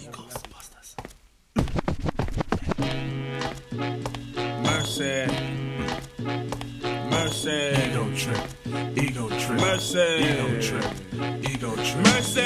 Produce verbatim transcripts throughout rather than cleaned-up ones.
Ghostbusters. Mercy. Mercy. Ego trip. Ego trip. Mercy. Ego trip. Ego trip. Mercy.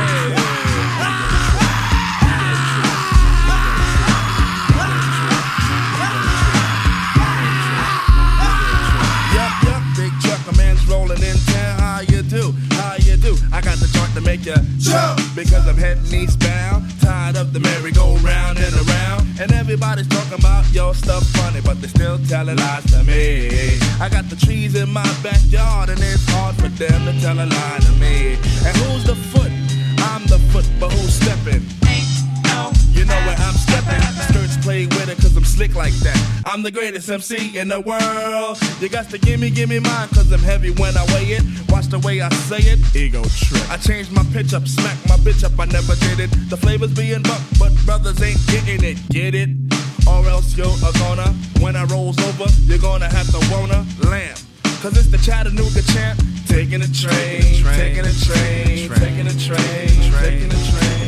Yup, yup, big truck, a man's rolling in town. How you do? How you do? I got the joint to make you jump because I'm heading eastbound. Tired of the merry-go-round and around, and everybody's talking about your stuff funny, but they still telling lies to me. I got the trees in my backyard, and it's hard for them to tell a lie to me. And who's the foot? I'm the foot, but who's stepping? You know where I'm stepping. Skirts play with it cause I'm slick like that. I'm the greatest M C in the world. You got to gimme, gimme mine cause I'm heavy when I weigh it. Watch the way I say it. Ego trip. I changed my pitch up, smack my bitch up, I never did it. The flavor's being bucked, but brothers ain't getting it. Get it? Or else you're a goner. When I rolls over, you're gonna have to wanna lamb. Cause it's the Chattanooga champ. Taking a train, taking a train, taking a train, taking a train.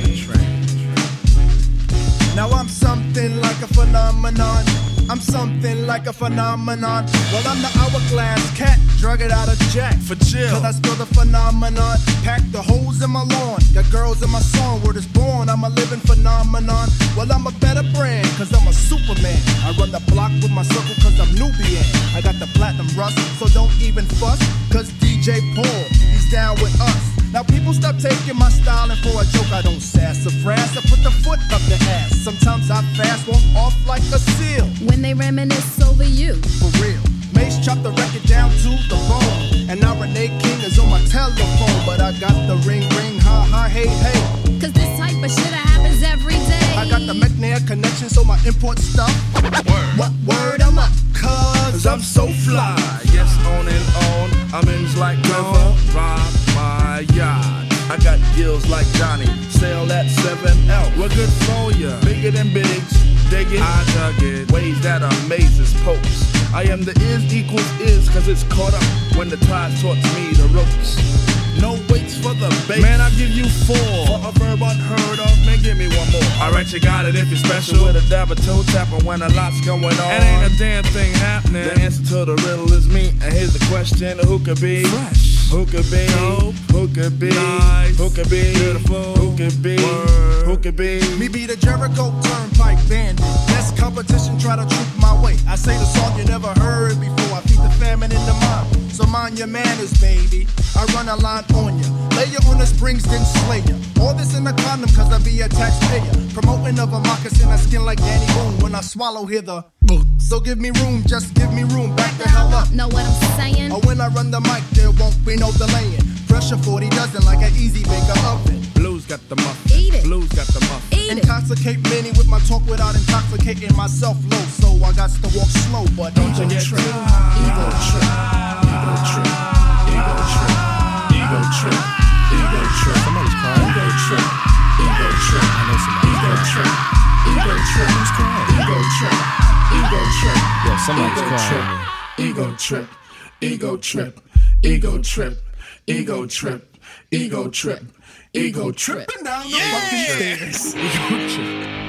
Now I'm something like a phenomenon. I'm something like a phenomenon. Well, I'm the hourglass cat, drug it out of jack. For chill. Cause I spill the phenomenon. Pack the holes in my lawn. Got girls in my song. Word is born. I'm a living phenomenon. Well, I'm a better brand. Cause I'm a superman. I run the block with my circle cause I'm Nubian. I got the platinum rust. So don't even fuss. Cause D J Paul, he's down with us. Now people stop taking my style and for a joke I don't sass or frass. I put the foot up the ass. Sometimes I fast, walk off like a seal. When they reminisce over you. For real. Mace chopped the record down to the bone. And now Renee King is on my telephone. But I got the ring ring, ha ha, hey hey. Cause this type of shit happens every day. I got the McNair connection so my import stuff. Word. What word I'm up? Cause Cause I'm so fly. Yes, on and on. I'm in like river. Rob my yacht. I got gills like Johnny. Sail at seven L. We're good for ya. Bigger than bigs. Dig it. I dug it. Ways that amazes popes. I am the is equals is. Cause it's caught up when the tide taught me the ropes. No waits for the bait. Man, I'll give you four. For a verb unheard of, man, give me one more. Alright, you got it if you're special. With a dab of toe tapping when a lot's going on. It ain't a damn thing happening. The answer to the riddle is me. And here's the question, who could be fresh? Who could be dope? Who could be nice? Who could be beautiful? Who could be word? Who could be me be the Jericho Turnpike Bandit. Best competition, try to troop my way. I say the song you never heard before. I feed the famine in the mind. So mind your manners, baby. I run a line on ya. Lay ya on the springs, then slay ya. All this in a condom, cause I be a taxpayer. Promoting of a moccasin, I skin like Danny Boone. When I swallow, hear the so give me room, just give me room. Back the hell up. Know what I'm saying? Or when I run the mic, there won't be no delaying. Pressure forty dozen like an easy baker oven. Blues got the muffin. Eat it. Blues got the muffin. Eat it. Intoxicate many with my talk without intoxicating myself low. So I got to walk slow, but don't you get trip. Ego trip. Ego trip. Ego trip. Ego trip. Ego trip. Somebody's crying. Ego trip. Ego trip. I know somebody. Ego trip. Ego trip. Who's crying? Ego trip. Ego trip. Yo, somebody's crying. Ego trip. Ego trip. Ego trip. Ego trip. Ego trip. Ego tripping down the fucking stairs. Ego trip.